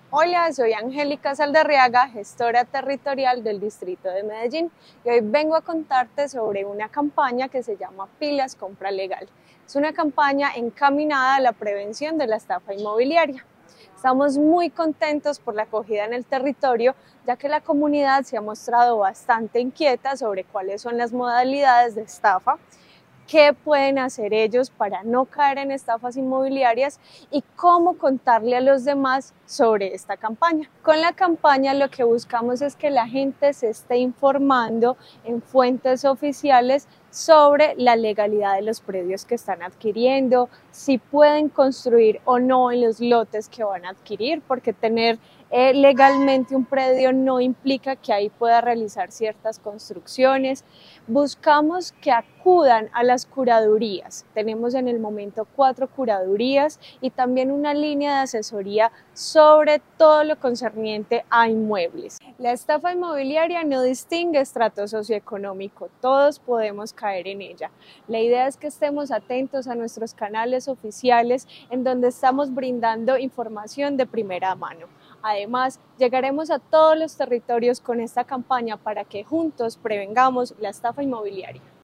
Hola, soy Angélica Saldarriaga, gestora territorial del Distrito de Medellín, y hoy vengo a contarte sobre una campaña que se llama Pilas Compra Legal. Es una campaña encaminada a la prevención de la estafa inmobiliaria. Estamos muy contentos por la acogida en el territorio, ya que la comunidad se ha mostrado bastante inquieta sobre cuáles son las modalidades de estafa, qué pueden hacer ellos para no caer en estafas inmobiliarias y cómo contarle a los demás sobre esta campaña. Con la campaña lo que buscamos es que la gente se esté informando en fuentes oficiales sobre la legalidad de los predios que están adquiriendo, si pueden construir o no en los lotes que van a adquirir, porque tener legalmente un predio no implica que ahí pueda realizar ciertas construcciones. Buscamos que acudan a las curadurías. Tenemos en el momento 4 curadurías y también una línea de asesoría sobre todo lo concerniente a inmuebles. La estafa inmobiliaria no distingue estrato socioeconómico, todos podemos caer en ella. La idea es que estemos atentos a nuestros canales oficiales en donde estamos brindando información de primera mano. Además, llegaremos a todos los territorios con esta campaña para que juntos prevengamos la estafa inmobiliaria.